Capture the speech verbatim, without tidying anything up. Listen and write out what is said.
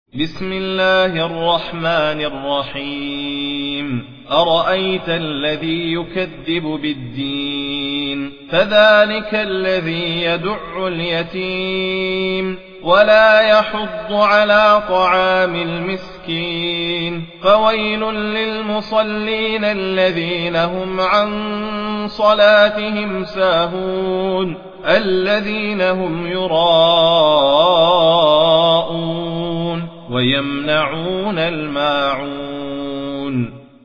بسم الله الرحمن الرحيم أرأيت الذي يكذب بالدين فذلك الذي يدع اليتيم ولا يحض على طعام المسكين فويل للمصلين الذين هم عن صلاتهم ساهون الذين هم يراءون ويمنعون الماعون